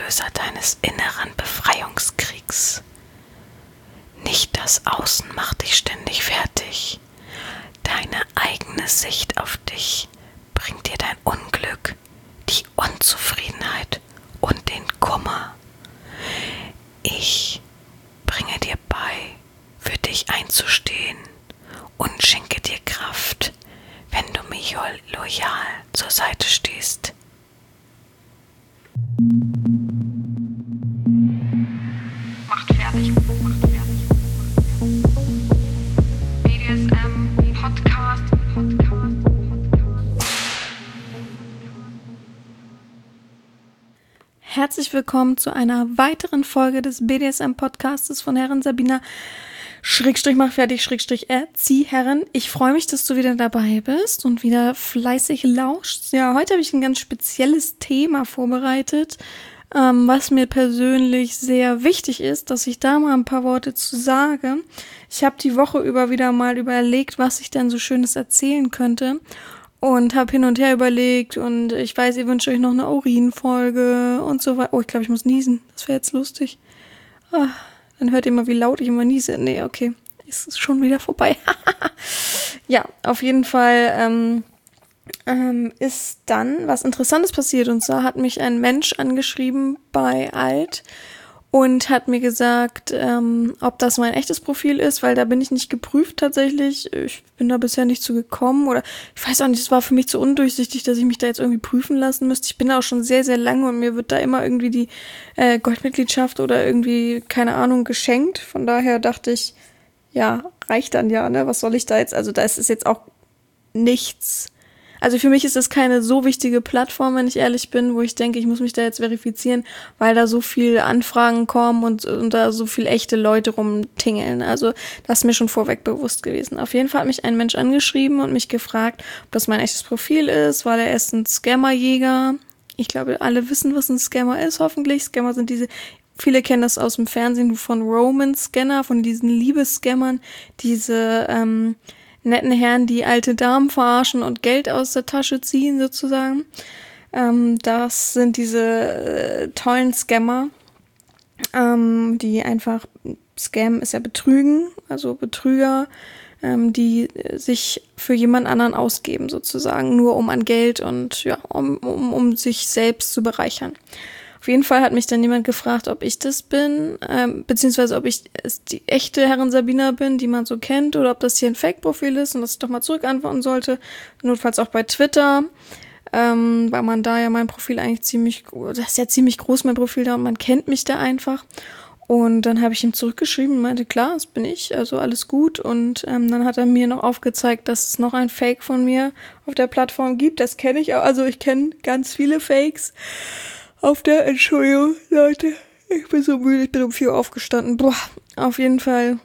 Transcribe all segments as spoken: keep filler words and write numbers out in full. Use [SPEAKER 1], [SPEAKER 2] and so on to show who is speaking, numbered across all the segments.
[SPEAKER 1] Auslöser deines inneren Befreiungskriegs. Nicht das Außen macht dich ständig fertig. Deine eigene Sicht auf dich bringt dir dein Unglück, die Unzufriedenheit und den Kummer. Ich bringe dir bei, für dich einzustehen und schenke dir Kraft, wenn du mir loyal zur Seite stehst.
[SPEAKER 2] Macht fertig, macht fertig. B D S M Podcast, Podcast, Podcast.
[SPEAKER 3] Herzlich willkommen zu einer weiteren Folge des B D S M Podcasts von Herren Sabina Schrägstrich mach fertig, Schrägstrich Erzieherin. Ich freue mich, dass du wieder dabei bist und wieder fleißig lauschst. Ja, heute habe ich ein ganz spezielles Thema vorbereitet, ähm, was mir persönlich sehr wichtig ist, dass ich da mal ein paar Worte zu sage. Ich habe die Woche über wieder mal überlegt, was ich denn so Schönes erzählen könnte und habe hin und her überlegt und ich weiß, ihr wünscht euch noch eine Urin-Folge und so weiter. Oh, ich glaube, ich muss niesen. Das wäre jetzt lustig. Ah. Dann hört ihr mal, wie laut ich immer niese. Nee, okay, es ist schon wieder vorbei. Ja, auf jeden Fall ähm, ähm, ist dann was Interessantes passiert. Und zwar hat mich ein Mensch angeschrieben bei Alt und hat mir gesagt, ähm, ob das mein echtes Profil ist, weil da bin ich nicht geprüft tatsächlich. Ich bin da bisher nicht zu gekommen oder ich weiß auch nicht, es war für mich zu undurchsichtig, dass ich mich da jetzt irgendwie prüfen lassen müsste. Ich bin da auch schon sehr, sehr lange und mir wird da immer irgendwie die äh, Goldmitgliedschaft oder irgendwie, keine Ahnung, geschenkt. Von daher dachte ich, ja, reicht dann ja, ne? Was soll ich da jetzt? Also da ist es jetzt auch nichts. Also für mich ist das keine so wichtige Plattform, wenn ich ehrlich bin, wo ich denke, ich muss mich da jetzt verifizieren, weil da so viele Anfragen kommen und, und da so viele echte Leute rumtingeln. Also das ist mir schon vorweg bewusst gewesen. Auf jeden Fall hat mich ein Mensch angeschrieben und mich gefragt, ob das mein echtes Profil ist, weil er ist ein Scammerjäger. Ich glaube, alle wissen, was ein Scammer ist, hoffentlich. Scammer sind diese... Viele kennen das aus dem Fernsehen von Roman-Scanner, von diesen Liebesscammern, diese ähm, netten Herren, die alte Damen verarschen und Geld aus der Tasche ziehen sozusagen. Ähm, das sind diese äh, tollen Scammer, ähm, die einfach, Scam ist ja Betrügen, also Betrüger, ähm, die sich für jemand anderen ausgeben sozusagen, nur um an Geld und ja, um, um, um sich selbst zu bereichern. Auf jeden Fall hat mich dann jemand gefragt, ob ich das bin, ähm, beziehungsweise ob ich die echte Herren Sabina bin, die man so kennt, oder ob das hier ein Fake-Profil ist und dass ich doch mal zurückantworten sollte. Notfalls auch bei Twitter, ähm, weil man da ja mein Profil eigentlich ziemlich, das ist ja ziemlich groß, mein Profil da, und man kennt mich da einfach. Und dann habe ich ihm zurückgeschrieben und meinte, klar, das bin ich, also alles gut. Und ähm, dann hat er mir noch aufgezeigt, dass es noch ein Fake von mir auf der Plattform gibt. Das kenne ich auch, also ich kenne ganz viele Fakes. Auf der, Entschuldigung, Leute, ich bin so müde, ich bin um vier Uhr aufgestanden. Boah, auf jeden Fall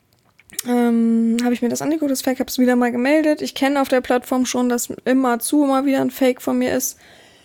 [SPEAKER 3] ähm, habe ich mir das angeguckt, das Fake, habe es wieder mal gemeldet. Ich kenne auf der Plattform schon, dass immer zu immer wieder ein Fake von mir ist.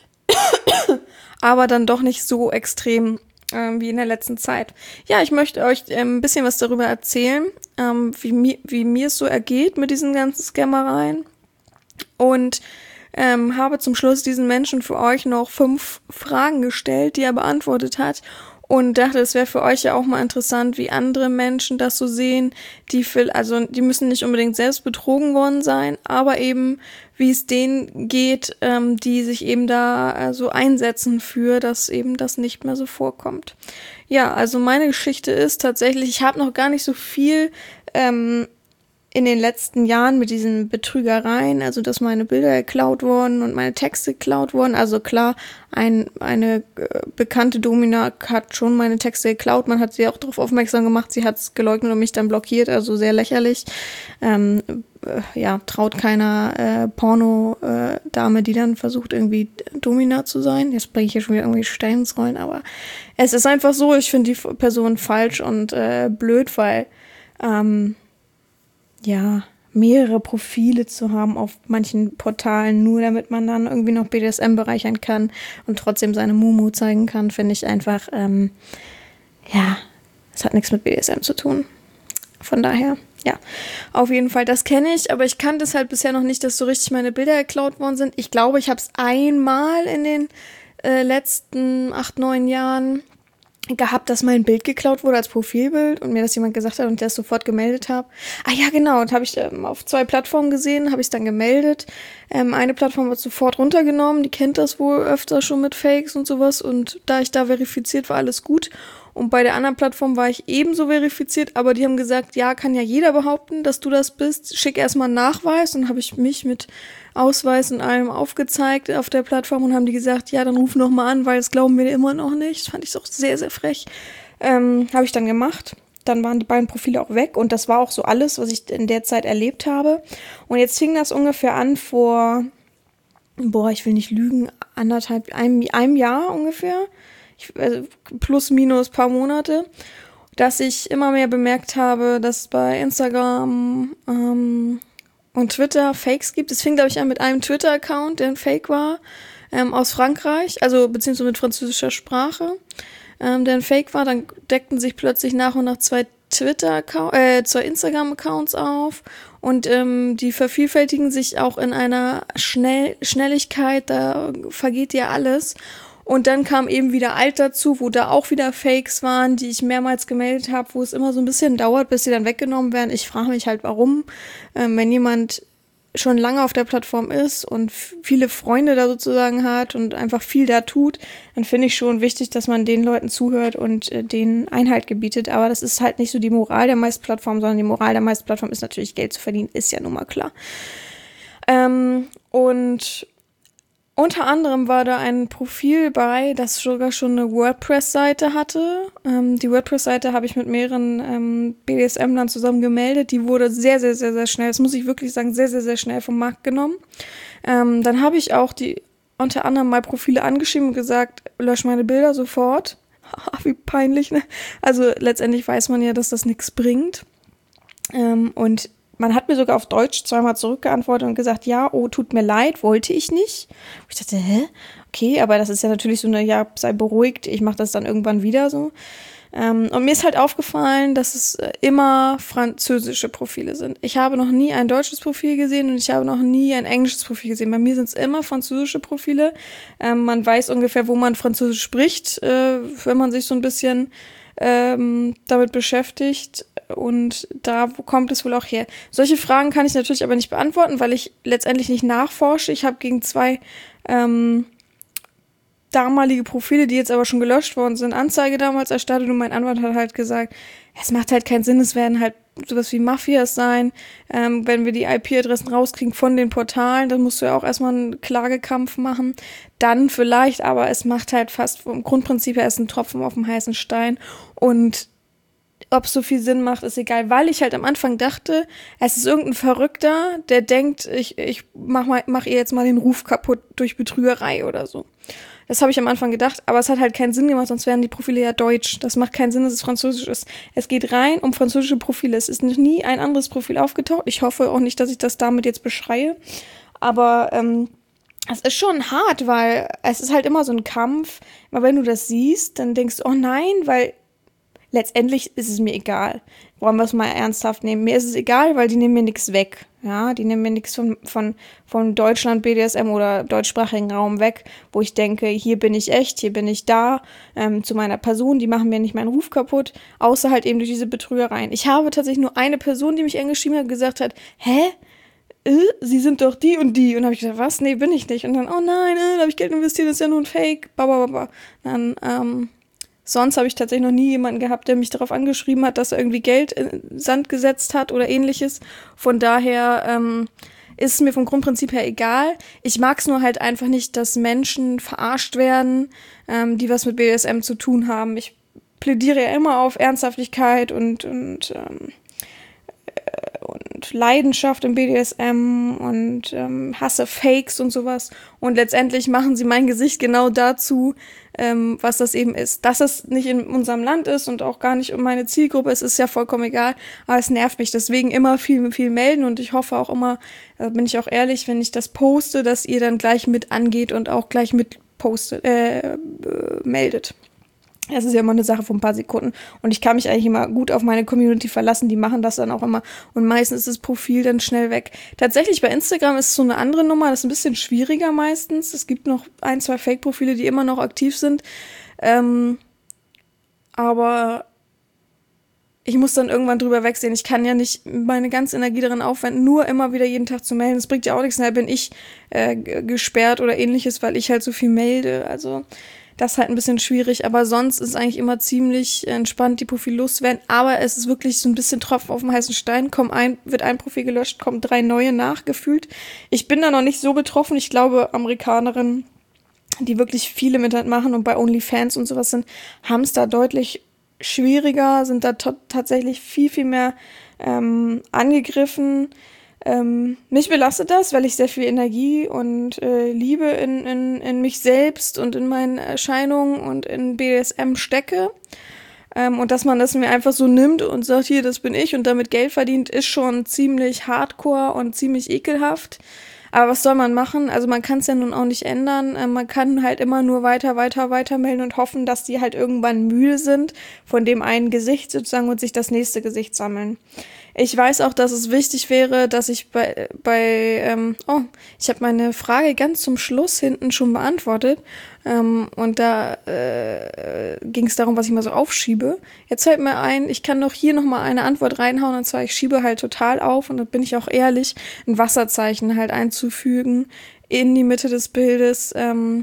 [SPEAKER 3] Aber dann doch nicht so extrem ähm, wie in der letzten Zeit. Ja, ich möchte euch ähm, ein bisschen was darüber erzählen, ähm, wie, mi- wie mir es so ergeht mit diesen ganzen Scammereien. Und Ähm, habe zum Schluss diesen Menschen für euch noch fünf Fragen gestellt, die er beantwortet hat und dachte, es wäre für euch ja auch mal interessant, wie andere Menschen das so sehen, die viel, also die müssen nicht unbedingt selbst betrogen worden sein, aber eben wie es denen geht, ähm, die sich eben da äh, so einsetzen für, dass eben das nicht mehr so vorkommt. Ja, also meine Geschichte ist tatsächlich, ich habe noch gar nicht so viel ähm, in den letzten Jahren mit diesen Betrügereien, also dass meine Bilder geklaut wurden und meine Texte geklaut wurden. Also klar, ein, eine äh, bekannte Domina hat schon meine Texte geklaut. Man hat sie auch darauf aufmerksam gemacht. Sie hat es geleugnet und mich dann blockiert, also sehr lächerlich. Ähm, äh, ja, traut keiner äh, Porno-Dame, äh, die dann versucht, irgendwie Domina zu sein. Jetzt bringe ich hier schon wieder irgendwie Steine ins Rollen, aber es ist einfach so, ich finde die Person falsch und äh, blöd, weil ähm, ja, mehrere Profile zu haben auf manchen Portalen, nur damit man dann irgendwie noch B D S M bereichern kann und trotzdem seine Mumu zeigen kann, finde ich einfach, ähm, ja, es hat nichts mit B D S M zu tun. Von daher, ja, auf jeden Fall, das kenne ich, aber ich kannte es halt bisher noch nicht, dass so richtig meine Bilder geklaut worden sind. Ich glaube, ich habe es einmal in den äh, letzten acht, neun Jahren gehabt, dass mein Bild geklaut wurde als Profilbild und mir das jemand gesagt hat und ich das sofort gemeldet habe. Ah ja, genau, und habe ich ähm, auf zwei Plattformen gesehen, habe ich es dann gemeldet. Ähm, eine Plattform wird sofort runtergenommen, die kennt das wohl öfter schon mit Fakes und sowas und da ich da verifiziert war, alles gut. Und bei der anderen Plattform war ich ebenso verifiziert, aber die haben gesagt, ja, kann ja jeder behaupten, dass du das bist. Schick erstmal einen Nachweis und habe ich mich mit Ausweis und allem aufgezeigt auf der Plattform und haben die gesagt, ja, dann ruf noch mal an, weil das glauben wir immer noch nicht. Das fand ich auch sehr, sehr frech. Ähm, habe ich dann gemacht. Dann waren die beiden Profile auch weg und das war auch so alles, was ich in der Zeit erlebt habe. Und jetzt fing das ungefähr an vor, boah, ich will nicht lügen, anderthalb, einem, einem Jahr ungefähr. Ich, also plus, minus paar Monate, dass ich immer mehr bemerkt habe, dass bei Instagram ähm, und Twitter Fakes gibt. Es fing, glaube ich, an mit einem Twitter-Account, der ein Fake war, ähm, aus Frankreich, also beziehungsweise mit französischer Sprache, ähm, der ein Fake war. Dann deckten sich plötzlich nach und nach zwei Twitter-Accounts, äh, zwei Instagram-Accounts auf und ähm, die vervielfältigen sich auch in einer Schnell- Schnelligkeit, da vergeht ja alles. Und dann kam eben wieder alt dazu, wo da auch wieder Fakes waren, die ich mehrmals gemeldet habe, wo es immer so ein bisschen dauert, bis sie dann weggenommen werden. Ich frage mich halt, warum, ähm, wenn jemand schon lange auf der Plattform ist und f- viele Freunde da sozusagen hat und einfach viel da tut, dann finde ich schon wichtig, dass man den Leuten zuhört und äh, denen Einhalt gebietet. Aber das ist halt nicht so die Moral der meisten Plattformen, sondern die Moral der meisten Plattformen ist natürlich, Geld zu verdienen, ist ja nun mal klar. Ähm, und unter anderem war da ein Profil bei, das sogar schon eine WordPress-Seite hatte. Ähm, die WordPress-Seite habe ich mit mehreren ähm, B D S M-Lern zusammen gemeldet. Die wurde sehr, sehr, sehr, sehr schnell, das muss ich wirklich sagen, sehr, sehr, sehr schnell vom Markt genommen. Ähm, dann habe ich auch die unter anderem mal Profile angeschrieben und gesagt, lösch meine Bilder sofort. Wie peinlich, ne? Also letztendlich weiß man ja, dass das nichts bringt. Ähm, und man hat mir sogar auf Deutsch zweimal zurückgeantwortet und gesagt, ja, oh, tut mir leid, wollte ich nicht. Ich dachte, hä? Okay, aber das ist ja natürlich so eine, ja, sei beruhigt, ich mache das dann irgendwann wieder so. Ähm, und mir ist halt aufgefallen, dass es immer französische Profile sind. Ich habe noch nie ein deutsches Profil gesehen und ich habe noch nie ein englisches Profil gesehen. Bei mir sind es immer französische Profile. Ähm, man weiß ungefähr, wo man Französisch spricht, äh, wenn man sich so ein bisschen ähm, damit beschäftigt. Und da kommt es wohl auch her. Solche Fragen kann ich natürlich aber nicht beantworten, weil ich letztendlich nicht nachforsche. Ich habe gegen zwei ähm, damalige Profile, die jetzt aber schon gelöscht worden sind, Anzeige damals erstattet und mein Anwalt hat halt gesagt, es macht halt keinen Sinn, es werden halt sowas wie Mafias sein, ähm, wenn wir die I P-Adressen rauskriegen von den Portalen, dann musst du ja auch erstmal einen Klagekampf machen, dann vielleicht, aber es macht halt fast vom Grundprinzip her erst einen Tropfen auf dem heißen Stein und ob es so viel Sinn macht, ist egal, weil ich halt am Anfang dachte, es ist irgendein Verrückter, der denkt, ich, ich mach, mal, mach ihr jetzt mal den Ruf kaputt durch Betrügerei oder so. Das habe ich am Anfang gedacht, aber es hat halt keinen Sinn gemacht, sonst wären die Profile ja deutsch. Das macht keinen Sinn, dass es französisch ist. Es geht rein um französische Profile. Es ist noch nie ein anderes Profil aufgetaucht. Ich hoffe auch nicht, dass ich das damit jetzt beschreie. Aber ähm, es ist schon hart, weil es ist halt immer so ein Kampf. Aber wenn du das siehst, dann denkst du, oh nein, weil letztendlich ist es mir egal. Wollen wir es mal ernsthaft nehmen? Mir ist es egal, weil die nehmen mir nichts weg. Ja, die nehmen mir nichts von, von, von Deutschland, B D S M oder deutschsprachigen Raum weg, wo ich denke, hier bin ich echt, hier bin ich da, ähm, zu meiner Person, die machen mir nicht meinen Ruf kaputt, außer halt eben durch diese Betrügereien. Ich habe tatsächlich nur eine Person, die mich angeschrieben hat, gesagt hat, hä? Äh, sie sind doch die und die. Und habe ich gesagt, was? Nee, bin ich nicht. Und dann, oh nein, äh, da habe ich Geld investiert, das ist ja nur ein Fake. Babababa. Dann, ähm, Sonst habe ich tatsächlich noch nie jemanden gehabt, der mich darauf angeschrieben hat, dass er irgendwie Geld in Sand gesetzt hat oder ähnliches. Von daher ähm, ist es mir vom Grundprinzip her egal. Ich mag es nur halt einfach nicht, dass Menschen verarscht werden, ähm, die was mit B D S M zu tun haben. Ich plädiere ja immer auf Ernsthaftigkeit und, und, ähm, äh, und Leidenschaft im B D S M und ähm, hasse Fakes und sowas. Und letztendlich machen sie mein Gesicht genau dazu, Ähm, was das eben ist. Dass es nicht in unserem Land ist und auch gar nicht um meine Zielgruppe ist, ist ja vollkommen egal, aber es nervt mich. Deswegen immer viel, viel melden und ich hoffe auch immer, da bin ich auch ehrlich, wenn ich das poste, dass ihr dann gleich mit angeht und auch gleich mit postet, äh, äh, meldet. Es ist ja immer eine Sache von ein paar Sekunden. Und ich kann mich eigentlich immer gut auf meine Community verlassen. Die machen das dann auch immer. Und meistens ist das Profil dann schnell weg. Tatsächlich bei Instagram ist es so eine andere Nummer. Das ist ein bisschen schwieriger meistens. Es gibt noch ein, zwei Fake-Profile, die immer noch aktiv sind. Ähm, aber ich muss dann irgendwann drüber wegsehen. Ich kann ja nicht meine ganze Energie darin aufwenden, nur immer wieder jeden Tag zu melden. Das bringt ja auch nichts. Da bin ich äh, gesperrt oder ähnliches, weil ich halt so viel melde. Also das ist halt ein bisschen schwierig, aber sonst ist es eigentlich immer ziemlich entspannt, die Profile loszuwerden. Aber es ist wirklich so ein bisschen Tropfen auf dem heißen Stein. Kommt ein, wird ein Profil gelöscht, kommen drei neue nachgefühlt. Ich bin da noch nicht so betroffen. Ich glaube, Amerikanerinnen, die wirklich viel im Internet machen und bei OnlyFans und sowas sind, haben es da deutlich schwieriger, sind da t- tatsächlich viel, viel mehr ähm, angegriffen. Ähm, mich belastet das, weil ich sehr viel Energie und äh, Liebe in, in, in mich selbst und in meine Erscheinungen und in B D S M stecke. Ähm, und dass man das mir einfach so nimmt und sagt, hier, das bin ich und damit Geld verdient, ist schon ziemlich hardcore und ziemlich ekelhaft. Aber was soll man machen? Also man kann es ja nun auch nicht ändern. Ähm, man kann halt immer nur weiter, weiter, weiter melden und hoffen, dass die halt irgendwann müde sind von dem einen Gesicht sozusagen und sich das nächste Gesicht sammeln. Ich weiß auch, dass es wichtig wäre, dass ich bei, bei ähm, oh, ich habe meine Frage ganz zum Schluss hinten schon beantwortet. Ähm, und da äh, ging es darum, was ich mal so aufschiebe. Jetzt fällt mir ein, ich kann doch hier nochmal eine Antwort reinhauen, und zwar, ich schiebe halt total auf, und da bin ich auch ehrlich, ein Wasserzeichen halt einzufügen in die Mitte des Bildes, ähm,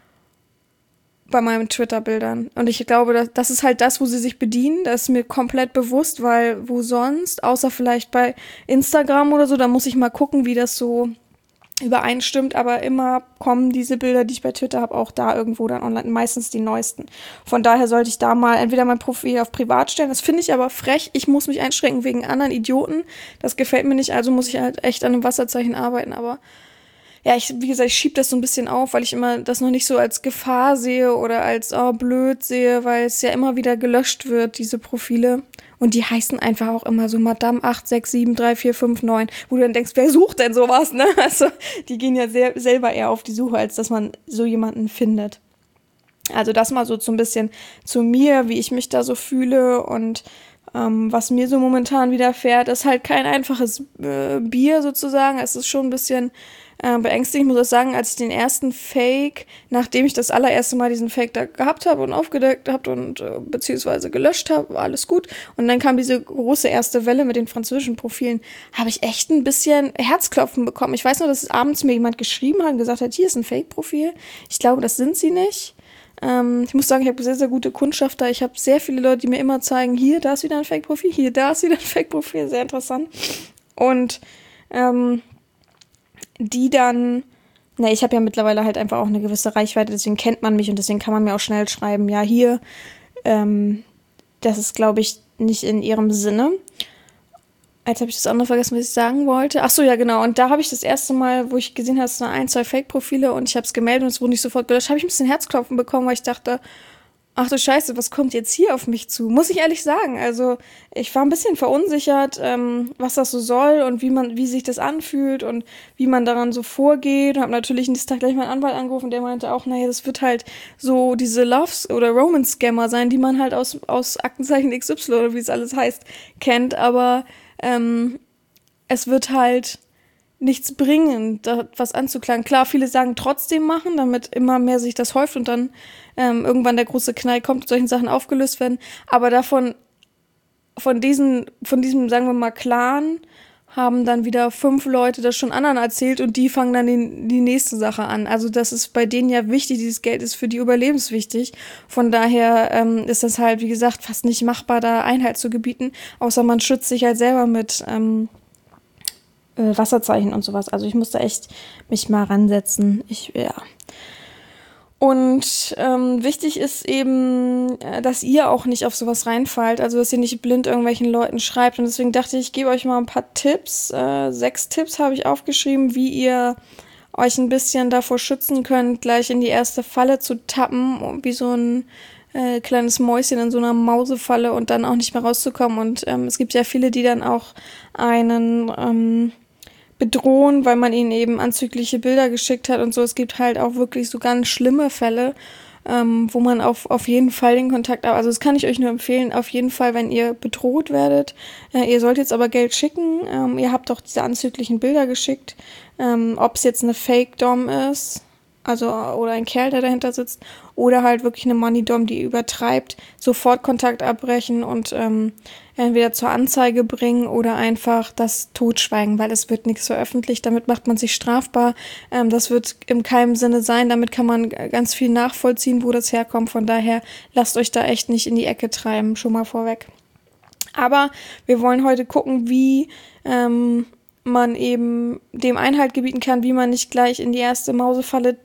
[SPEAKER 3] bei meinen Twitter-Bildern. Und ich glaube, das, das ist halt das, wo sie sich bedienen. Das ist mir komplett bewusst, weil wo sonst, außer vielleicht bei Instagram oder so, da muss ich mal gucken, wie das so übereinstimmt, aber immer kommen diese Bilder, die ich bei Twitter habe, auch da irgendwo dann online, meistens die neuesten. Von daher sollte ich da mal entweder mein Profil auf privat stellen, das finde ich aber frech, ich muss mich einschränken wegen anderen Idioten, das gefällt mir nicht, also muss ich halt echt an einem Wasserzeichen arbeiten, aber ja, ich, wie gesagt, ich schiebe das so ein bisschen auf, weil ich immer das noch nicht so als Gefahr sehe oder als, oh, blöd sehe, weil es ja immer wieder gelöscht wird, diese Profile. Und die heißen einfach auch immer so Madame acht sechs sieben drei vier fünf neun, wo du dann denkst, wer sucht denn sowas, ne? Also, die gehen ja sehr, selber eher auf die Suche, als dass man so jemanden findet. Also das mal so, so ein bisschen zu mir, wie ich mich da so fühle und ähm, was mir so momentan widerfährt, ist halt kein einfaches äh, Bier sozusagen. Es ist schon ein bisschen äh, beängstigend. Ich muss auch sagen, als ich den ersten Fake, nachdem ich das allererste Mal diesen Fake da gehabt habe und aufgedeckt habe und äh, beziehungsweise gelöscht habe, war alles gut. Und dann kam diese große erste Welle mit den französischen Profilen, habe ich echt ein bisschen Herzklopfen bekommen. Ich weiß nur, dass abends mir jemand geschrieben hat und gesagt hat, hier ist ein Fake-Profil. Ich glaube, das sind sie nicht. Ähm, ich muss sagen, ich habe sehr, sehr gute Kundschafter. Ich habe sehr viele Leute, die mir immer zeigen, hier, da ist wieder ein Fake-Profil, hier, da ist wieder ein Fake-Profil. Sehr interessant. Und ähm, die dann, ne, ich habe ja mittlerweile halt einfach auch eine gewisse Reichweite, deswegen kennt man mich und deswegen kann man mir auch schnell schreiben, ja, hier, ähm, das ist, glaube ich, nicht in ihrem Sinne. Jetzt habe ich das andere vergessen, was ich sagen wollte. Ach so, ja, genau. Und da habe ich das erste Mal, wo ich gesehen habe, es sind ein, zwei Fake-Profile und ich habe es gemeldet und es wurde nicht sofort gelöscht, habe ich ein bisschen Herzklopfen bekommen, weil ich dachte, ach du Scheiße, was kommt jetzt hier auf mich zu? Muss ich ehrlich sagen. Also ich war ein bisschen verunsichert, ähm, was das so soll und wie man, wie sich das anfühlt und wie man daran so vorgeht. Und habe natürlich nächsten Tag gleich meinen Anwalt angerufen, der meinte auch, naja, das wird halt so diese Loves- oder Romance-Scammer sein, die man halt aus, aus Aktenzeichen X Y oder wie es alles heißt, kennt. Aber Ähm, es wird halt nichts bringen, da was anzuklagen. Klar, viele sagen trotzdem machen, damit immer mehr sich das häuft und dann ähm, irgendwann der große Knall kommt und solchen Sachen aufgelöst werden. Aber davon, von diesen, von diesem, sagen wir mal, Clan haben dann wieder fünf Leute das schon anderen erzählt und die fangen dann die, die nächste Sache an. Also das ist bei denen ja wichtig, dieses Geld ist für die überlebenswichtig. Von daher ähm, ist das halt, wie gesagt, fast nicht machbar, da Einhalt zu gebieten, außer man schützt sich halt selber mit ähm, äh, Wasserzeichen und sowas. Also ich musste echt mich mal ransetzen. Ich, ja... Und ähm, wichtig ist eben, dass ihr auch nicht auf sowas reinfallt, also dass ihr nicht blind irgendwelchen Leuten schreibt. Und deswegen dachte ich, ich gebe euch mal ein paar Tipps. Äh, sechs Tipps habe ich aufgeschrieben, wie ihr euch ein bisschen davor schützen könnt, gleich in die erste Falle zu tappen, wie so ein äh, kleines Mäuschen in so einer Mausefalle und dann auch nicht mehr rauszukommen. Und ähm, es gibt ja viele, die dann auch einen ähm, bedrohen, weil man ihnen eben anzügliche Bilder geschickt hat und so. Es gibt halt auch wirklich so ganz schlimme Fälle, ähm, wo man auf, auf jeden Fall den Kontakt, also das kann ich euch nur empfehlen, auf jeden Fall, wenn ihr bedroht werdet. Äh, ihr sollt jetzt aber Geld schicken, ähm, ihr habt doch diese anzüglichen Bilder geschickt, ähm, ob es jetzt eine Fake-Dom ist, also oder ein Kerl, der dahinter sitzt, oder halt wirklich eine Money-Dom, die übertreibt, sofort Kontakt abbrechen und ähm, entweder zur Anzeige bringen oder einfach das totschweigen, weil es wird nichts veröffentlicht, damit macht man sich strafbar. Ähm, das wird in keinem Sinne sein, damit kann man ganz viel nachvollziehen, wo das herkommt. Von daher lasst euch da echt nicht in die Ecke treiben, schon mal vorweg. Aber wir wollen heute gucken, wie ähm, man eben dem Einhalt gebieten kann, wie man nicht gleich in die erste Mausefalle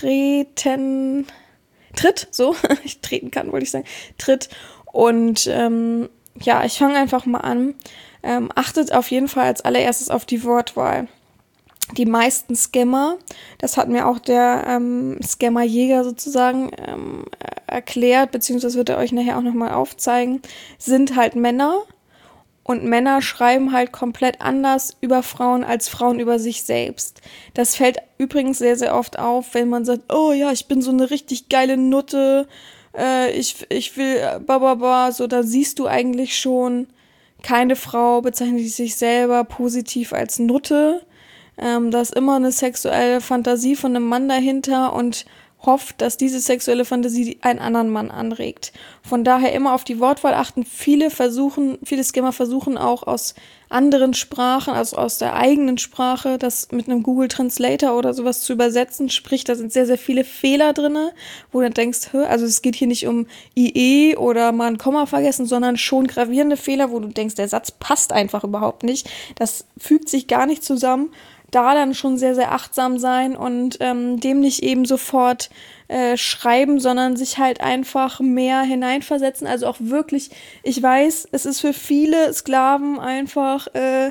[SPEAKER 3] treten, tritt, so, ich treten kann, wollte ich sagen, tritt. Und ähm, ja, ich fange einfach mal an. Ähm, achtet auf jeden Fall als allererstes auf die Wortwahl. Die meisten Scammer, das hat mir auch der ähm, Scammer-Jäger sozusagen ähm, erklärt, beziehungsweise wird er euch nachher auch nochmal aufzeigen, sind halt Männer. Und Männer schreiben halt komplett anders über Frauen als Frauen über sich selbst. Das fällt übrigens sehr, sehr oft auf, wenn man sagt, oh ja, ich bin so eine richtig geile Nutte, äh, ich, ich will äh, bababa, so, da siehst du eigentlich schon, keine Frau bezeichnet sich selber positiv als Nutte. Ähm, da ist immer eine sexuelle Fantasie von einem Mann dahinter und hofft, dass diese sexuelle Fantasie einen anderen Mann anregt. Von daher immer auf die Wortwahl achten. Viele versuchen, viele Scammer versuchen auch aus anderen Sprachen, also aus der eigenen Sprache, das mit einem Google Translator oder sowas zu übersetzen. Sprich, da sind sehr, sehr viele Fehler drinne, wo du dann denkst, also es geht hier nicht um I E oder mal ein Komma vergessen, sondern schon gravierende Fehler, wo du denkst, der Satz passt einfach überhaupt nicht. Das fügt sich gar nicht zusammen. Da dann schon sehr, sehr achtsam sein und ähm, dem nicht eben sofort äh, schreiben, sondern sich halt einfach mehr hineinversetzen. Also auch wirklich, ich weiß, es ist für viele Sklaven einfach äh,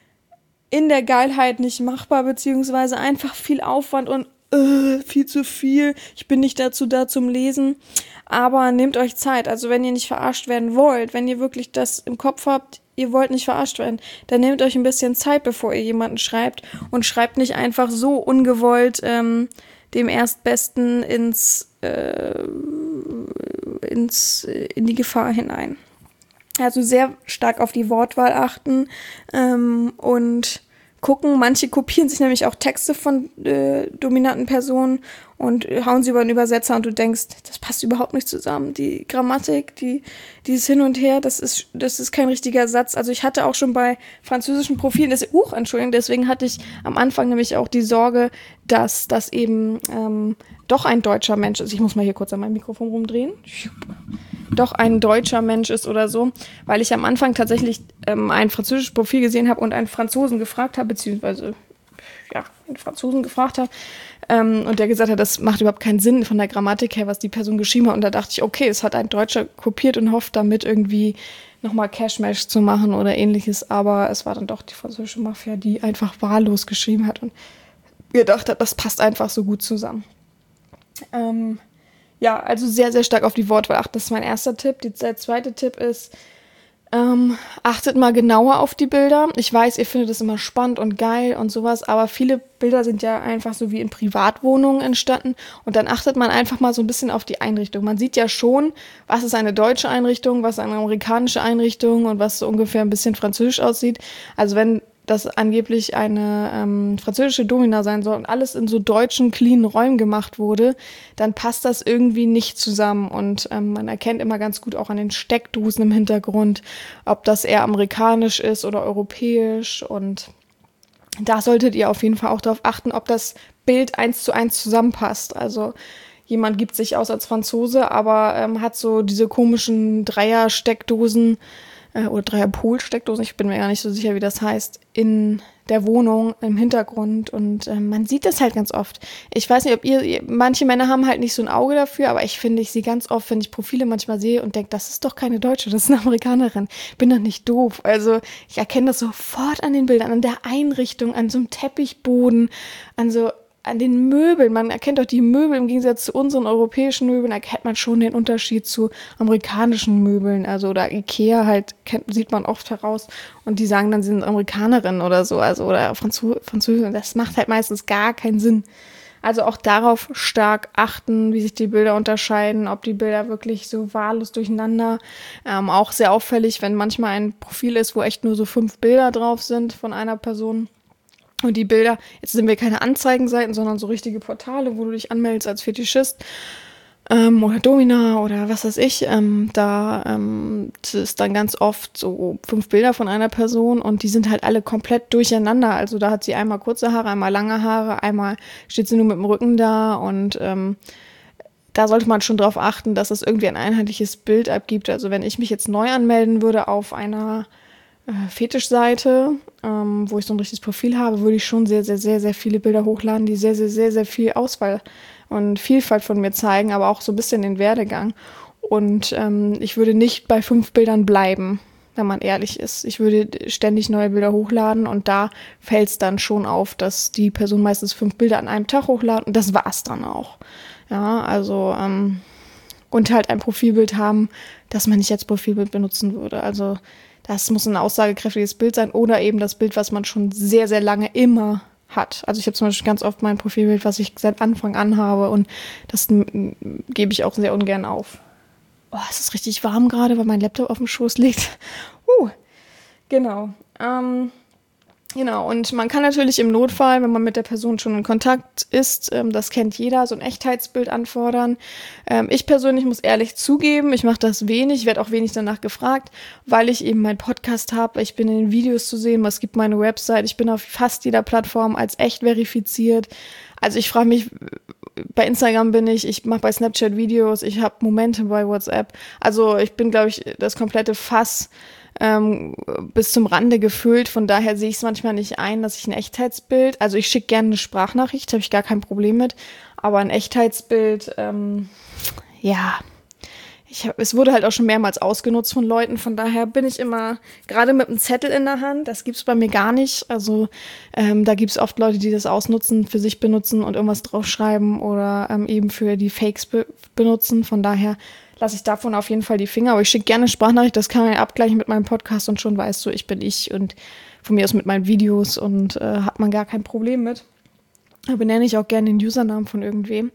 [SPEAKER 3] in der Geilheit nicht machbar, beziehungsweise einfach viel Aufwand und äh, viel zu viel. Ich bin nicht dazu da zum Lesen. Aber nehmt euch Zeit. Also wenn ihr nicht verarscht werden wollt, wenn ihr wirklich das im Kopf habt, ihr wollt nicht verarscht werden, dann nehmt euch ein bisschen Zeit, bevor ihr jemanden schreibt und schreibt nicht einfach so ungewollt ähm, dem Erstbesten ins, äh, ins in die Gefahr hinein. Also sehr stark auf die Wortwahl achten ähm, und gucken. Manche kopieren sich nämlich auch Texte von äh, dominanten Personen und hauen sie über einen Übersetzer und du denkst, das passt überhaupt nicht zusammen. Die Grammatik, die dieses Hin und Her, das ist das ist kein richtiger Satz. Also ich hatte auch schon bei französischen Profilen, das uh, Entschuldigung, deswegen hatte ich am Anfang nämlich auch die Sorge, dass das eben ähm, doch ein deutscher Mensch ist. Ich muss mal hier kurz an meinem Mikrofon rumdrehen. Doch ein deutscher Mensch ist oder so, weil ich am Anfang tatsächlich ähm, ein französisches Profil gesehen habe und einen Franzosen gefragt habe, beziehungsweise ja, einen Franzosen gefragt habe ähm, und der gesagt hat, das macht überhaupt keinen Sinn von der Grammatik her, was die Person geschrieben hat. Und da dachte ich, okay, es hat ein Deutscher kopiert und hofft damit irgendwie nochmal Cashmash zu machen oder ähnliches, aber es war dann doch die französische Mafia, die einfach wahllos geschrieben hat und gedacht hat, das passt einfach so gut zusammen. Ähm, Ja, also sehr, sehr stark auf die Wortwahl achten. Das ist mein erster Tipp. Der zweite Tipp ist, ähm, achtet mal genauer auf die Bilder. Ich weiß, ihr findet das immer spannend und geil und sowas, aber viele Bilder sind ja einfach so wie in Privatwohnungen entstanden und dann achtet man einfach mal so ein bisschen auf die Einrichtung. Man sieht ja schon, was ist eine deutsche Einrichtung, was ist eine amerikanische Einrichtung und was so ungefähr ein bisschen französisch aussieht. Also wenn das angeblich eine ähm, französische Domina sein soll und alles in so deutschen, cleanen Räumen gemacht wurde, dann passt das irgendwie nicht zusammen. Und ähm, man erkennt immer ganz gut auch an den Steckdosen im Hintergrund, ob das eher amerikanisch ist oder europäisch. Und da solltet ihr auf jeden Fall auch darauf achten, ob das Bild eins zu eins zusammenpasst. Also jemand gibt sich aus als Franzose, aber ähm, hat so diese komischen Dreier-Steckdosen, oder Dreier-Pol-Steckdosen, ich bin mir gar nicht so sicher, wie das heißt, in der Wohnung im Hintergrund und äh, man sieht das halt ganz oft. Ich weiß nicht, ob ihr, manche Männer haben halt nicht so ein Auge dafür, aber ich finde, ich sehe ganz oft, wenn ich Profile manchmal sehe und denke, das ist doch keine Deutsche, das ist eine Amerikanerin, bin doch nicht doof. Also ich erkenne das sofort an den Bildern, an der Einrichtung, an so einem Teppichboden, an so an den Möbeln, man erkennt auch die Möbel im Gegensatz zu unseren europäischen Möbeln, erkennt man schon den Unterschied zu amerikanischen Möbeln, also oder Ikea halt, kennt, sieht man oft heraus und die sagen dann, sie sind Amerikanerinnen oder so, also oder Franzö- Französin, das macht halt meistens gar keinen Sinn. Also auch darauf stark achten, wie sich die Bilder unterscheiden, ob die Bilder wirklich so wahllos durcheinander. Ähm, auch sehr auffällig, wenn manchmal ein Profil ist, wo echt nur so fünf Bilder drauf sind von einer Person. Und die Bilder, jetzt sind wir keine Anzeigenseiten, sondern so richtige Portale, wo du dich anmeldest als Fetischist ähm, oder Domina oder was weiß ich. Ähm, da ähm, das ist dann ganz oft so fünf Bilder von einer Person und die sind halt alle komplett durcheinander. Also da hat sie einmal kurze Haare, einmal lange Haare, einmal steht sie nur mit dem Rücken da und ähm, da sollte man schon drauf achten, dass es irgendwie ein einheitliches Bild abgibt. Also wenn ich mich jetzt neu anmelden würde auf einer Fetischseite, ähm, wo ich so ein richtiges Profil habe, würde ich schon sehr, sehr, sehr, sehr viele Bilder hochladen, die sehr, sehr, sehr, sehr viel Auswahl und Vielfalt von mir zeigen, aber auch so ein bisschen den Werdegang. Und ähm, ich würde nicht bei fünf Bildern bleiben, wenn man ehrlich ist. Ich würde ständig neue Bilder hochladen und da fällt es dann schon auf, dass die Person meistens fünf Bilder an einem Tag hochladen und das war's dann auch. Ja, also ähm, und halt ein Profilbild haben, das man nicht als Profilbild benutzen würde. Also das muss ein aussagekräftiges Bild sein oder eben das Bild, was man schon sehr, sehr lange immer hat. Also ich habe zum Beispiel ganz oft mein Profilbild, was ich seit Anfang an habe und das m- gebe ich auch sehr ungern auf. Oh, es ist richtig warm gerade, weil mein Laptop auf dem Schoß liegt. Uh, genau. Ähm, Genau, und man kann natürlich im Notfall, wenn man mit der Person schon in Kontakt ist, ähm, das kennt jeder, so ein Echtheitsbild anfordern. Ähm, ich persönlich muss ehrlich zugeben, ich mache das wenig, ich werde auch wenig danach gefragt, weil ich eben meinen Podcast habe, ich bin in den Videos zu sehen, es gibt meine Website, ich bin auf fast jeder Plattform als echt verifiziert. Also ich frage mich, bei Instagram bin ich, ich mache bei Snapchat Videos, ich habe Momente bei WhatsApp. Also ich bin, glaube ich, das komplette Fass ähm, bis zum Rande gefüllt. Von daher sehe ich es manchmal nicht ein, dass ich ein Echtheitsbild, also ich schicke gerne eine Sprachnachricht, habe ich gar kein Problem mit, aber ein Echtheitsbild, ähm, ja, ich hab, es wurde halt auch schon mehrmals ausgenutzt von Leuten, von daher bin ich immer, gerade mit einem Zettel in der Hand, das gibt's bei mir gar nicht, also ähm, da gibt's oft Leute, die das ausnutzen, für sich benutzen und irgendwas draufschreiben oder ähm, eben für die Fakes be- benutzen, von daher lasse ich davon auf jeden Fall die Finger, aber ich schicke gerne eine Sprachnachricht, das kann man ja abgleichen mit meinem Podcast und schon weißt du, ich bin ich und von mir aus mit meinen Videos und äh, hat man gar kein Problem mit. Da benenne ich auch gerne den Usernamen von irgendwem,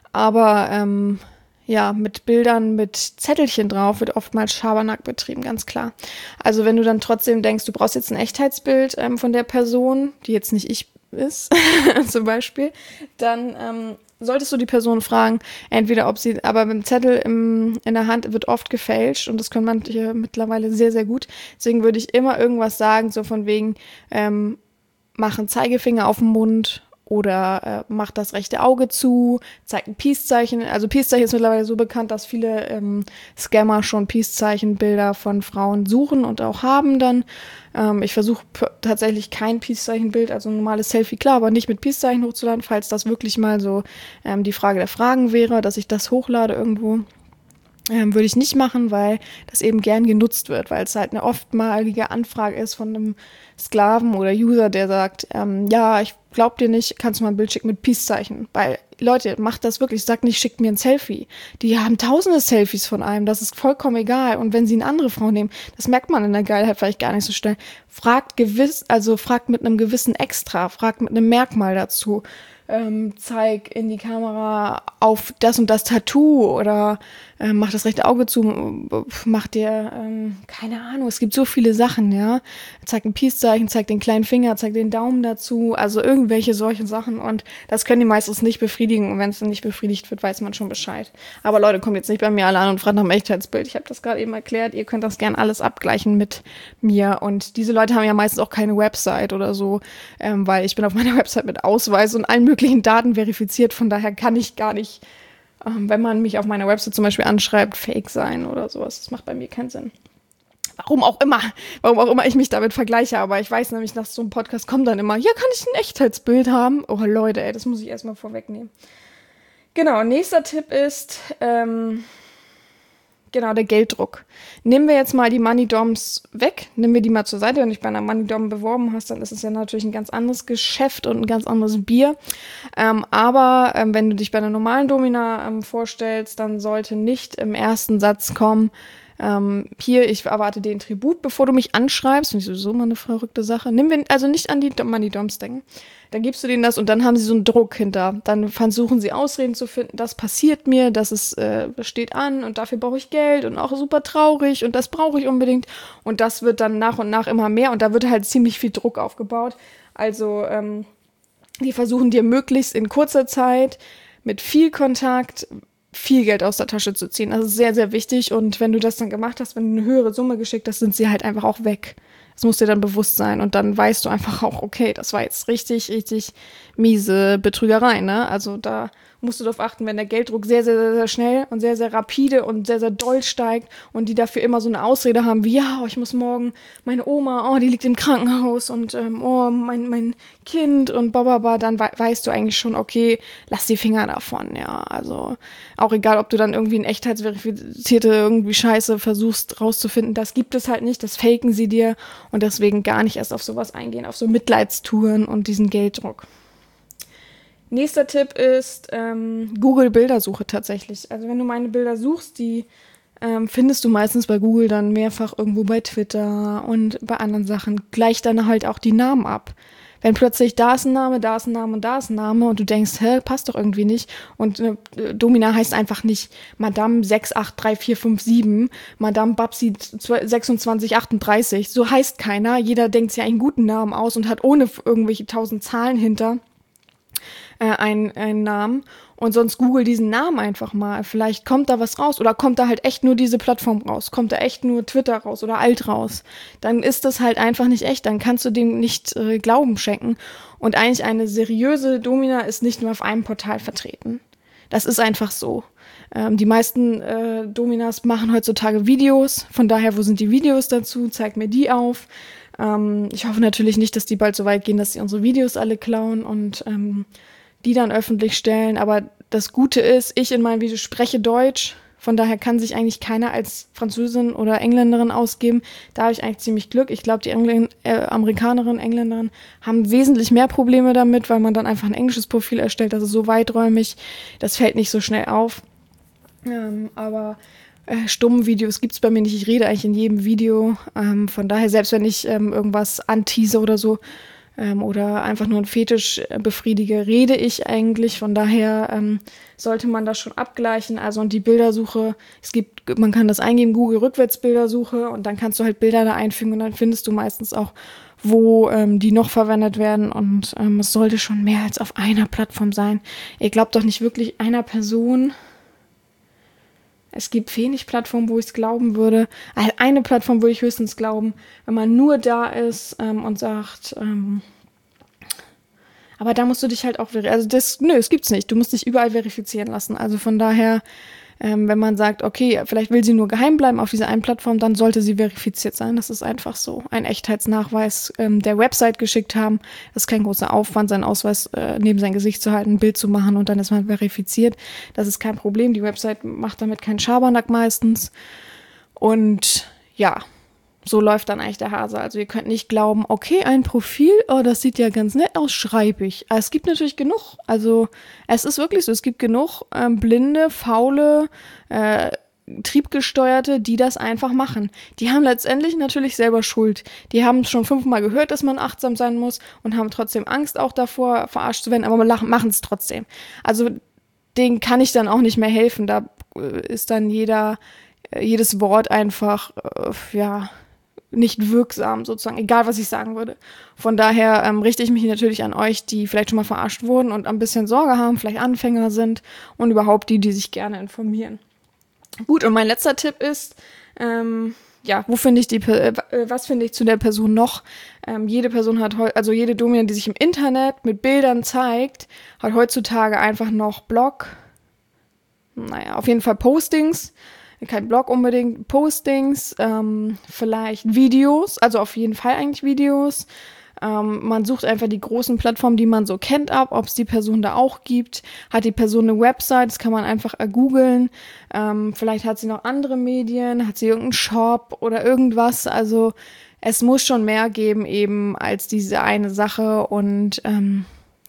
[SPEAKER 3] aber ähm, ja, mit Bildern, mit Zettelchen drauf wird oftmals Schabernack betrieben, ganz klar. Also wenn du dann trotzdem denkst, du brauchst jetzt ein Echtheitsbild ähm, von der Person, die jetzt nicht ich ist, zum Beispiel, dann ähm, solltest du die Person fragen, entweder ob sie, aber mit dem Zettel im, in der Hand wird oft gefälscht und das können manche mittlerweile sehr, sehr gut. Deswegen würde ich immer irgendwas sagen, so von wegen, ähm, mach einen Zeigefinger auf den Mund oder äh, macht das rechte Auge zu, zeigt ein Peace-Zeichen. Also Peace-Zeichen ist mittlerweile so bekannt, dass viele ähm, Scammer schon Peace-Zeichen-Bilder von Frauen suchen und auch haben dann. Ähm, ich versuche p- tatsächlich kein Peace-Zeichen-Bild, also ein normales Selfie, klar, aber nicht mit Peace-Zeichen hochzuladen, falls das wirklich mal so ähm, die Frage der Fragen wäre, dass ich das hochlade irgendwo. Ähm, würde ich nicht machen, weil das eben gern genutzt wird, weil es halt eine oftmalige Anfrage ist von einem Sklaven oder User, der sagt, ähm, ja, ich glaub dir nicht, kannst du mal ein Bild schicken mit Peace-Zeichen, weil, Leute, macht das wirklich, sagt nicht, schickt mir ein Selfie. Die haben tausende Selfies von einem, das ist vollkommen egal und wenn sie eine andere Frau nehmen, das merkt man in der Geilheit vielleicht gar nicht so schnell, fragt gewiss, also fragt mit einem gewissen Extra, fragt mit einem Merkmal dazu, ähm, zeig in die Kamera auf das und das Tattoo oder ähm, mach das rechte Auge zu, mach dir, ähm, keine Ahnung, es gibt so viele Sachen, ja. Zeig ein Peace-Zeichen, zeig den kleinen Finger, zeig den Daumen dazu, also irgendwelche solche Sachen und das können die meistens nicht befriedigen und wenn es dann nicht befriedigt wird, weiß man schon Bescheid. Aber Leute, kommt jetzt nicht bei mir alle an und fragt nach dem Echtheitsbild. Ich habe das gerade eben erklärt, ihr könnt das gern alles abgleichen mit mir und diese Leute haben ja meistens auch keine Website oder so, ähm, weil ich bin auf meiner Website mit Ausweis und allen möglichen Daten verifiziert, von daher kann ich gar nicht, ähm, wenn man mich auf meiner Website zum Beispiel anschreibt, fake sein oder sowas. Das macht bei mir keinen Sinn. Warum auch immer, warum auch immer ich mich damit vergleiche, aber ich weiß nämlich, nach so einem Podcast kommt dann immer, ja, kann ich ein Echtheitsbild haben? Oh Leute, ey, das muss ich erstmal vorwegnehmen. Genau, nächster Tipp ist, ähm, genau, der Gelddruck. Nehmen wir jetzt mal die Money Doms weg, nehmen wir die mal zur Seite. Wenn du dich bei einer Money Dom beworben hast, dann ist es ja natürlich ein ganz anderes Geschäft und ein ganz anderes Bier. Ähm, aber ähm, wenn du dich bei einer normalen Domina ähm, vorstellst, dann sollte nicht im ersten Satz kommen, ähm, hier, ich erwarte den Tribut, bevor du mich anschreibst. Finde ich sowieso mal eine verrückte Sache. Nimm wir, also nicht an die Money Doms denken. Dann gibst du denen das und dann haben sie so einen Druck hinter. Dann versuchen sie Ausreden zu finden, das passiert mir, das ist, äh, steht an und dafür brauche ich Geld und auch super traurig und das brauche ich unbedingt. Und das wird dann nach und nach immer mehr und da wird halt ziemlich viel Druck aufgebaut. Also, ähm, die versuchen dir möglichst in kurzer Zeit mit viel Kontakt viel Geld aus der Tasche zu ziehen. Das ist sehr, sehr wichtig. Und wenn du das dann gemacht hast, wenn du eine höhere Summe geschickt hast, sind sie halt einfach auch weg. Das muss dir dann bewusst sein. Und dann weißt du einfach auch, okay, das war jetzt richtig, richtig miese Betrügerei, ne? Also da musst du darauf achten, wenn der Gelddruck sehr, sehr, sehr, sehr schnell und sehr, sehr rapide und sehr, sehr doll steigt und die dafür immer so eine Ausrede haben wie, ja, ich muss morgen, meine Oma, oh, die liegt im Krankenhaus und ähm, oh, mein, mein Kind und bababa, dann we- weißt du eigentlich schon, okay, lass die Finger davon, ja. Also auch egal, ob du dann irgendwie in echtheitsverifizierte irgendwie Scheiße versuchst rauszufinden, das gibt es halt nicht, das faken sie dir und deswegen gar nicht erst auf sowas eingehen, auf so Mitleidstouren und diesen Gelddruck. Nächster Tipp ist ähm, Google-Bildersuche tatsächlich. Also wenn du meine Bilder suchst, die ähm, findest du meistens bei Google dann mehrfach irgendwo bei Twitter und bei anderen Sachen. Gleich dann halt auch die Namen ab. Wenn plötzlich da ist ein Name, da ist ein Name und da ist ein Name und du denkst, hä, passt doch irgendwie nicht. Und äh, Domina heißt einfach nicht Madame sechs acht drei vier fünf sieben, Madame Babsi sechsundzwanzig achtunddreißig. So heißt keiner. Jeder denkt sich einen guten Namen aus und hat ohne irgendwelche tausend Zahlen hinter Äh, einen, einen Namen und sonst google diesen Namen einfach mal. Vielleicht kommt da was raus oder kommt da halt echt nur diese Plattform raus, kommt da echt nur Twitter raus oder Alt raus. Dann ist das halt einfach nicht echt, dann kannst du dem nicht äh, Glauben schenken. Und eigentlich eine seriöse Domina ist nicht nur auf einem Portal vertreten. Das ist einfach so. Ähm, die meisten äh, Dominas machen heutzutage Videos, von daher, wo sind die Videos dazu? Zeig mir die auf. Ähm, ich hoffe natürlich nicht, dass die bald so weit gehen, dass sie unsere Videos alle klauen und ähm, die dann öffentlich stellen, aber das Gute ist, ich in meinem Video spreche Deutsch, von daher kann sich eigentlich keiner als Französin oder Engländerin ausgeben. Da habe ich eigentlich ziemlich Glück. Ich glaube, die Engl- äh, Amerikanerinnen, Engländerinnen haben wesentlich mehr Probleme damit, weil man dann einfach ein englisches Profil erstellt, das ist so weiträumig, das fällt nicht so schnell auf. Ähm, aber äh, stumme Videos gibt's bei mir nicht, ich rede eigentlich in jedem Video, ähm, von daher, selbst wenn ich ähm, irgendwas antease oder so, Ähm, oder einfach nur einen Fetisch befriedige, rede ich eigentlich. Von daher ähm, sollte man das schon abgleichen. Also und die Bildersuche, es gibt, man kann das eingeben, Google Rückwärtsbildersuche und dann kannst du halt Bilder da einfügen und dann findest du meistens auch, wo ähm, die noch verwendet werden und ähm, es sollte schon mehr als auf einer Plattform sein. Ihr glaubt doch nicht wirklich einer Person. Es gibt wenig Plattformen, wo ich es glauben würde. Eine Plattform würde ich höchstens glauben, wenn man nur da ist ähm, und sagt, ähm, aber da musst du dich halt auch verifizieren. Also das, nö, es gibt's nicht. Du musst dich überall verifizieren lassen. Also von daher, ähm, wenn man sagt, okay, vielleicht will sie nur geheim bleiben auf dieser einen Plattform, dann sollte sie verifiziert sein. Das ist einfach so. Ein Echtheitsnachweis ähm, der Website geschickt haben. Das ist kein großer Aufwand, seinen Ausweis äh, neben sein Gesicht zu halten, ein Bild zu machen und dann ist man verifiziert. Das ist kein Problem. Die Website macht damit keinen Schabernack meistens. Und ja, so läuft dann eigentlich der Hase. Also ihr könnt nicht glauben, okay, ein Profil, oh, das sieht ja ganz nett aus, schreibe ich. Aber es gibt natürlich genug. Also es ist wirklich so, es gibt genug ähm, blinde, faule, äh, triebgesteuerte, die das einfach machen. Die haben letztendlich natürlich selber Schuld. Die haben schon fünfmal gehört, dass man achtsam sein muss und haben trotzdem Angst auch davor, verarscht zu werden, aber machen es trotzdem. Also denen kann ich dann auch nicht mehr helfen. Da äh, ist dann jeder, äh, jedes Wort einfach, äh, ja, nicht wirksam sozusagen, egal was ich sagen würde. Von daher ähm, richte ich mich natürlich an euch, die vielleicht schon mal verarscht wurden und ein bisschen Sorge haben, vielleicht Anfänger sind und überhaupt die, die sich gerne informieren. Gut, und mein letzter Tipp ist, ähm, ja, wo finde ich die, äh, was finde ich zu der Person noch? Ähm, jede Person hat, heu- also jede Domina, die sich im Internet mit Bildern zeigt, hat heutzutage einfach noch Blog, naja, auf jeden Fall Postings, kein Blog unbedingt, Postings, ähm, vielleicht Videos, also auf jeden Fall eigentlich Videos. Ähm, man sucht einfach die großen Plattformen, die man so kennt, ab, ob es die Person da auch gibt. Hat die Person eine Website, das kann man einfach googeln. Ähm, vielleicht hat sie noch andere Medien, hat sie irgendeinen Shop oder irgendwas. Also es muss schon mehr geben eben als diese eine Sache und ähm, ja,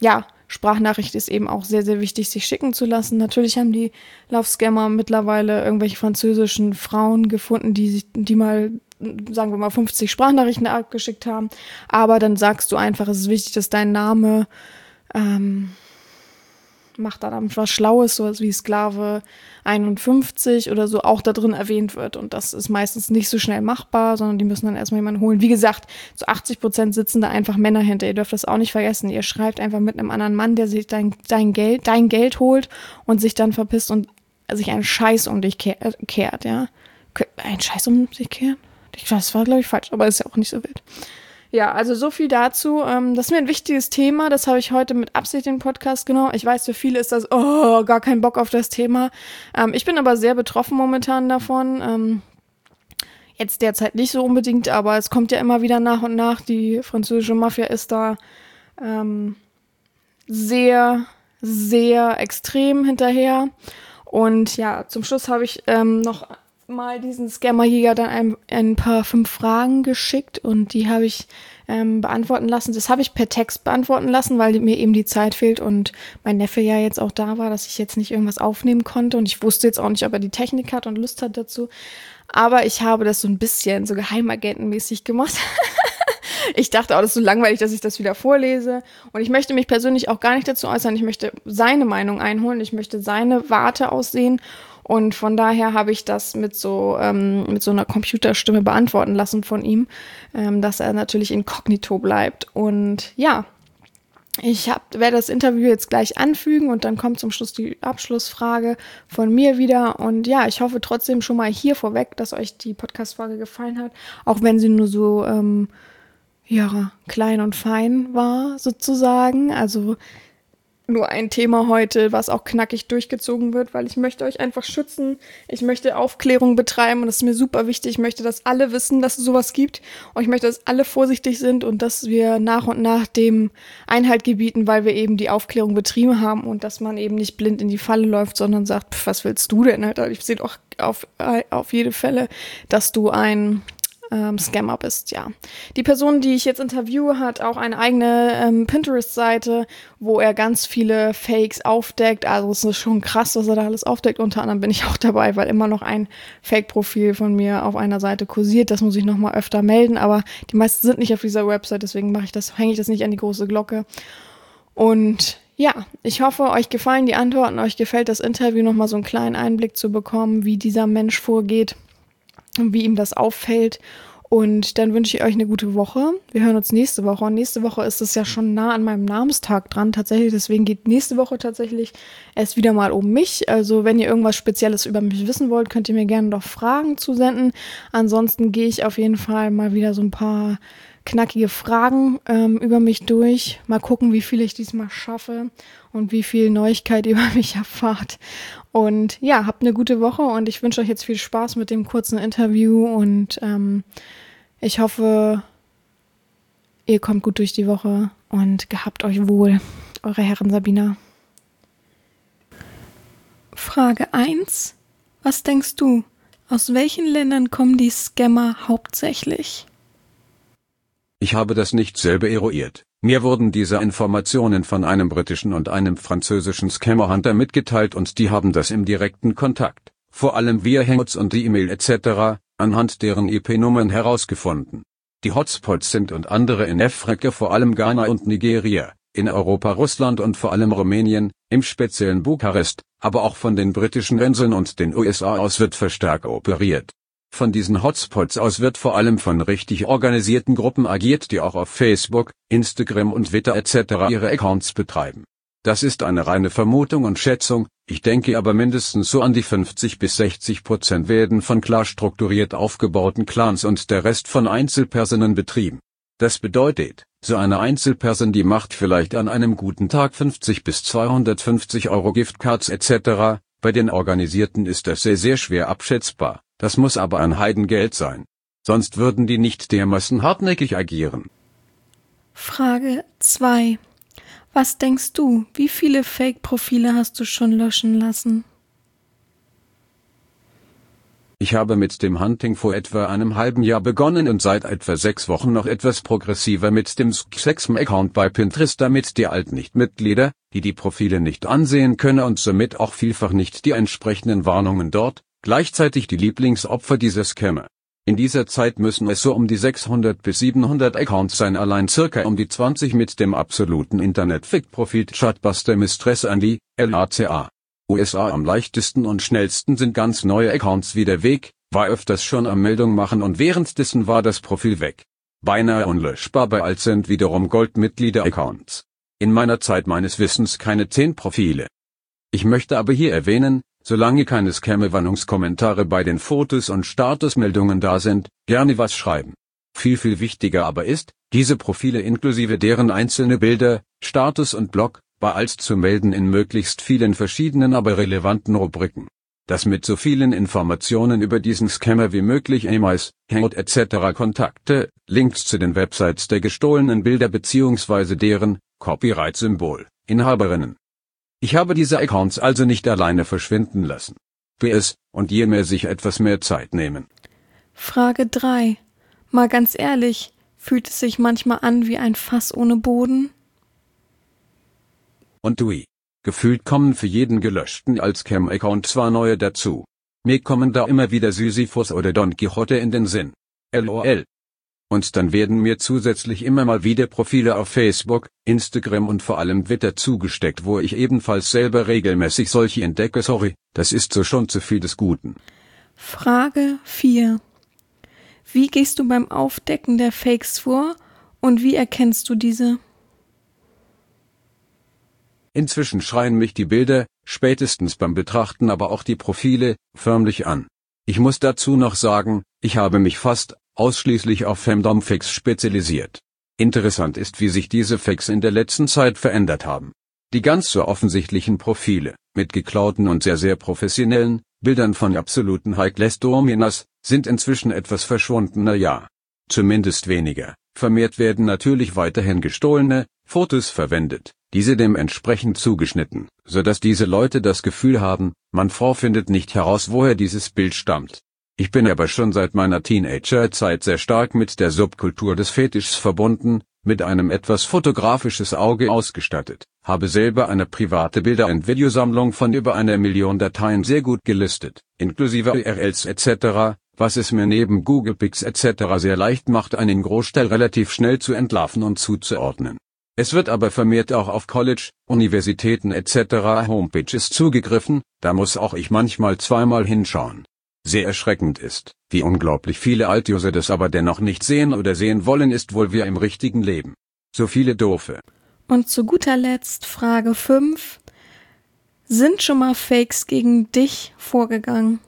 [SPEAKER 3] Sprachnachricht ist eben auch sehr, sehr wichtig, sich schicken zu lassen. Natürlich haben die Love-Scammer mittlerweile irgendwelche französischen Frauen gefunden, die sich, die mal, sagen wir mal, fünfzig Sprachnachrichten abgeschickt haben. Aber dann sagst du einfach, es ist wichtig, dass dein Name ähm, macht dann was Schlaues, sowas wie Sklave einundfünfzig oder so, auch da drin erwähnt wird. Und das ist meistens nicht so schnell machbar, sondern die müssen dann erstmal jemanden holen. Wie gesagt, zu achtzig Prozent sitzen da einfach Männer hinter. Ihr dürft das auch nicht vergessen. Ihr schreibt einfach mit einem anderen Mann, der sich dein, dein Geld, dein Geld holt und sich dann verpisst und sich einen Scheiß um dich kehrt, ja. Ein Scheiß um sich kehrt? Ich weiß, das war, glaube ich, falsch, aber ist ja auch nicht so wild. Ja, also so viel dazu. Ähm, das ist mir ein wichtiges Thema. Das habe ich heute mit Absicht in den Podcast genommen. Ich weiß, für viele ist das, oh, gar kein Bock auf das Thema. Ähm, ich bin aber sehr betroffen momentan davon. Ähm, jetzt derzeit nicht so unbedingt, aber es kommt ja immer wieder nach und nach. Die französische Mafia ist da ähm, sehr, sehr extrem hinterher. Und ja, zum Schluss habe ich ähm, noch mal diesen Scammerjäger dann ein, ein paar fünf Fragen geschickt und die habe ich ähm, beantworten lassen. Das habe ich per Text beantworten lassen, weil mir eben die Zeit fehlt und mein Neffe ja jetzt auch da war, dass ich jetzt nicht irgendwas aufnehmen konnte und ich wusste jetzt auch nicht, ob er die Technik hat und Lust hat dazu. Aber ich habe das so ein bisschen so geheimagentenmäßig gemacht. Ich dachte auch, das ist so langweilig, dass ich das wieder vorlese. Und ich möchte mich persönlich auch gar nicht dazu äußern. Ich möchte seine Meinung einholen. Ich möchte seine Warte aussehen. Und von daher habe ich das mit so ähm, mit so einer Computerstimme beantworten lassen von ihm, ähm, dass er natürlich inkognito bleibt. Und ja, ich hab, werde das Interview jetzt gleich anfügen und dann kommt zum Schluss die Abschlussfrage von mir wieder. Und ja, ich hoffe trotzdem schon mal hier vorweg, dass euch die Podcast-Folge gefallen hat, auch wenn sie nur so ähm, ja klein und fein war sozusagen. Also nur ein Thema heute, was auch knackig durchgezogen wird, weil ich möchte euch einfach schützen. Ich möchte Aufklärung betreiben und das ist mir super wichtig. Ich möchte, dass alle wissen, dass es sowas gibt und ich möchte, dass alle vorsichtig sind und dass wir nach und nach dem Einhalt gebieten, weil wir eben die Aufklärung betrieben haben und dass man eben nicht blind in die Falle läuft, sondern sagt, pf, was willst du denn, Alter? Ich sehe doch auf, auf jede Fälle, dass du ein Ähm, Scammer bist, ja. Die Person, die ich jetzt interviewe, hat auch eine eigene ähm, Pinterest-Seite, wo er ganz viele Fakes aufdeckt. Also es ist schon krass, was er da alles aufdeckt. Unter anderem bin ich auch dabei, weil immer noch ein Fake-Profil von mir auf einer Seite kursiert. Das muss ich nochmal öfter melden, aber die meisten sind nicht auf dieser Website, deswegen mache ich das, hänge ich das nicht an die große Glocke. Und ja, ich hoffe, euch gefallen die Antworten, euch gefällt das Interview, nochmal so einen kleinen Einblick zu bekommen, wie dieser Mensch vorgeht. Wie ihm das auffällt. Und dann wünsche ich euch eine gute Woche. Wir hören uns nächste Woche. Und nächste Woche ist es ja schon nah an meinem Namenstag dran tatsächlich. Deswegen geht nächste Woche tatsächlich erst wieder mal um mich. Also wenn ihr irgendwas Spezielles über mich wissen wollt, könnt ihr mir gerne noch Fragen zusenden. Ansonsten gehe ich auf jeden Fall mal wieder so ein paar knackige Fragen ähm, über mich durch. Mal gucken, wie viel ich diesmal schaffe und wie viel Neuigkeit ihr über mich erfahrt. Und ja, habt eine gute Woche und ich wünsche euch jetzt viel Spaß mit dem kurzen Interview und ähm, ich hoffe, ihr kommt gut durch die Woche und gehabt euch wohl. Eure Herren Sabina. Frage eins. Was denkst du? Aus welchen Ländern kommen die Scammer hauptsächlich?
[SPEAKER 4] Ich habe das nicht selber eruiert. Mir wurden diese Informationen von einem britischen und einem französischen Scammerhunter mitgeteilt und die haben das im direkten Kontakt, vor allem via Hangouts und E-Mail et cetera, anhand deren I P-Nummern herausgefunden. Die Hotspots sind und andere in Afrika, vor allem Ghana und Nigeria, in Europa Russland und vor allem Rumänien, im speziellen Bukarest, aber auch von den britischen Inseln und den U S A aus wird verstärkt operiert. Von diesen Hotspots aus wird vor allem von richtig organisierten Gruppen agiert, die auch auf Facebook, Instagram und Twitter et cetera ihre Accounts betreiben. Das ist eine reine Vermutung und Schätzung, ich denke aber mindestens so an die fünfzig bis sechzig Prozent werden von klar strukturiert aufgebauten Clans und der Rest von Einzelpersonen betrieben. Das bedeutet, so eine Einzelperson, die macht vielleicht an einem guten Tag fünfzig bis zweihundertfünfzig Euro Giftcards et cetera, bei den Organisierten ist das sehr sehr schwer abschätzbar. Das muss aber ein Heidengeld sein. Sonst würden die nicht dermaßen hartnäckig agieren.
[SPEAKER 3] Frage zwei. Was denkst du, wie viele Fake-Profile hast du schon löschen lassen?
[SPEAKER 4] Ich habe mit dem Hunting vor etwa einem halben Jahr begonnen und seit etwa sechs Wochen noch etwas progressiver mit dem Sexm-Account bei Pinterest, damit die Alt-Nicht-Mitglieder, die die Profile nicht ansehen können und somit auch vielfach nicht die entsprechenden Warnungen dort, gleichzeitig die Lieblingsopfer dieser Scammer. In dieser Zeit müssen es so um die sechshundert bis siebenhundert Accounts sein, allein circa um die zwanzig mit dem absoluten Internet-Fick-Profil Chatbuster Mistress Andy, L A C A. U S A am leichtesten und schnellsten sind ganz neue Accounts wie der Weg, war öfters schon am Meldung machen und währenddessen war das Profil weg. Beinahe unlöschbar bei alt sind wiederum Goldmitglieder-Accounts. In meiner Zeit meines Wissens keine zehn Profile. Ich möchte aber hier erwähnen, solange keine Scam-Warnungskommentare bei den Fotos und Statusmeldungen da sind, gerne was schreiben. Viel viel wichtiger aber ist, diese Profile inklusive deren einzelne Bilder, Status und Blog, bei als zu melden in möglichst vielen verschiedenen aber relevanten Rubriken. Dass mit so vielen Informationen über diesen Scammer wie möglich E-Mails, Hangout et cetera Kontakte, Links zu den Websites der gestohlenen Bilder bzw. deren Copyright-Symbol, Inhaberinnen. Ich habe diese Accounts also nicht alleine verschwinden lassen. P S, und je mehr sich etwas mehr Zeit nehmen.
[SPEAKER 3] Frage drei. Mal ganz ehrlich, fühlt es sich manchmal an wie ein Fass ohne Boden?
[SPEAKER 4] Und ui. Gefühlt kommen für jeden gelöschten Alt-Scam-Account zwar neue dazu. Mir kommen da immer wieder Sisyphus oder Don Quixote in den Sinn. LOL. Und dann werden mir zusätzlich immer mal wieder Profile auf Facebook, Instagram und vor allem Twitter zugesteckt, wo ich ebenfalls selber regelmäßig solche entdecke. Sorry, das ist so schon zu viel des Guten.
[SPEAKER 3] Frage vier. Wie gehst du beim Aufdecken der Fakes vor und wie erkennst du diese?
[SPEAKER 4] Inzwischen schreien mich die Bilder, spätestens beim Betrachten aber auch die Profile, förmlich an. Ich muss dazu noch sagen, ich habe mich fast ausschließlich auf Femdom-Fakes spezialisiert. Interessant ist, wie sich diese Fakes in der letzten Zeit verändert haben. Die ganz so offensichtlichen Profile, mit geklauten und sehr sehr professionellen Bildern von absoluten High-Class-Dominas, sind inzwischen etwas verschwundener, ja. Zumindest weniger. Vermehrt werden natürlich weiterhin gestohlene Fotos verwendet, diese dementsprechend zugeschnitten, so dass diese Leute das Gefühl haben, man findet nicht heraus, woher dieses Bild stammt. Ich bin aber schon seit meiner Teenagerzeit sehr stark mit der Subkultur des Fetischs verbunden, mit einem etwas fotografisches Auge ausgestattet, habe selber eine private Bilder- und Videosammlung von über einer Million Dateien sehr gut gelistet, inklusive U R Ls et cetera, was es mir neben Google Pics et cetera sehr leicht macht, einen Großteil relativ schnell zu entlarven und zuzuordnen. Es wird aber vermehrt auch auf College, Universitäten et cetera Homepages zugegriffen, da muss auch ich manchmal zweimal hinschauen. Sehr erschreckend ist, wie unglaublich viele Alt-User das aber dennoch nicht sehen oder sehen wollen, ist wohl wie im richtigen Leben. So viele doofe.
[SPEAKER 3] Und zu guter Letzt Frage fünf. Sind schon mal Fakes gegen dich vorgegangen?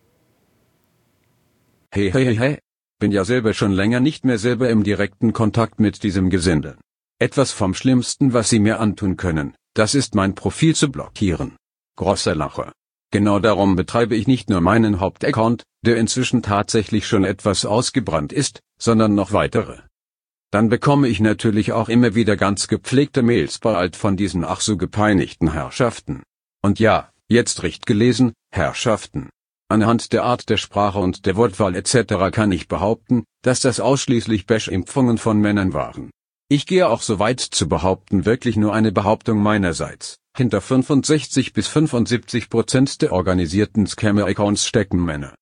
[SPEAKER 4] Hey hey hey hey. Bin ja selber schon länger nicht mehr selber im direkten Kontakt mit diesem Gesindel. Etwas vom Schlimmsten, was sie mir antun können, das ist mein Profil zu blockieren. Großer Lacher. Genau darum betreibe ich nicht nur meinen Hauptaccount, der inzwischen tatsächlich schon etwas ausgebrannt ist, sondern noch weitere. Dann bekomme ich natürlich auch immer wieder ganz gepflegte Mails bald von diesen ach so gepeinigten Herrschaften. Und ja, jetzt recht gelesen, Herrschaften. Anhand der Art der Sprache und der Wortwahl et cetera kann ich behaupten, dass das ausschließlich Bash-Impfungen von Männern waren. Ich gehe auch so weit zu behaupten, wirklich nur eine Behauptung meinerseits. Hinter fünfundsechzig bis fünfundsiebzig Prozent der organisierten Scammer-Accounts stecken Männer.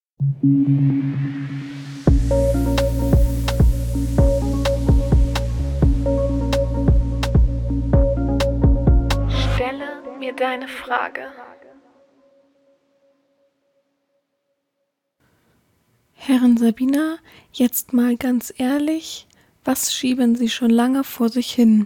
[SPEAKER 3] Stelle mir deine Frage. Herrin Sabina, jetzt mal ganz ehrlich, was schieben Sie schon lange vor sich hin?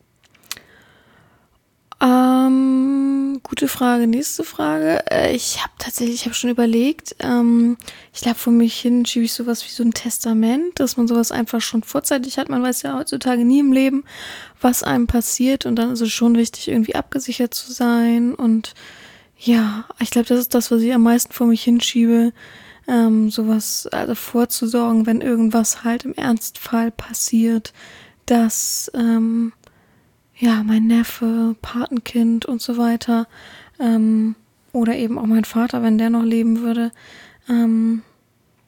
[SPEAKER 3] Ähm, gute Frage. Nächste Frage. Äh, ich habe tatsächlich, ich habe schon überlegt, ähm, ich glaube, vor mich hin schiebe ich sowas wie so ein Testament, dass man sowas einfach schon vorzeitig hat. Man weiß ja heutzutage nie im Leben, was einem passiert, und dann ist es schon wichtig, irgendwie abgesichert zu sein. Und ja, ich glaube, das ist das, was ich am meisten vor mich hinschiebe, ähm, sowas also vorzusorgen, wenn irgendwas halt im Ernstfall passiert, dass ähm, ja, mein Neffe, Patenkind und so weiter, ähm, oder eben auch mein Vater, wenn der noch leben würde, ähm,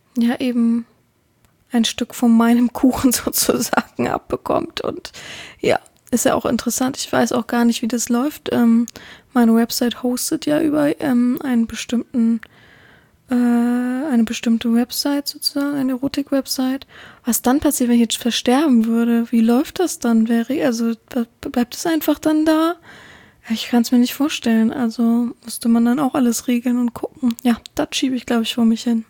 [SPEAKER 3] ja eben ein Stück von meinem Kuchen sozusagen abbekommt. Und ja, ist ja auch interessant. Ich weiß auch gar nicht, wie das läuft. Ähm, meine Website hostet ja über ähm, einen bestimmten, äh, eine bestimmte Website sozusagen, eine Erotik-Website. Was dann passiert, wenn ich jetzt versterben würde? Wie läuft das dann? Wäre, also bleibt es einfach dann da? Ich kann es mir nicht vorstellen. Also musste man dann auch alles regeln und gucken. Ja, das schiebe ich, glaube ich, vor mich hin.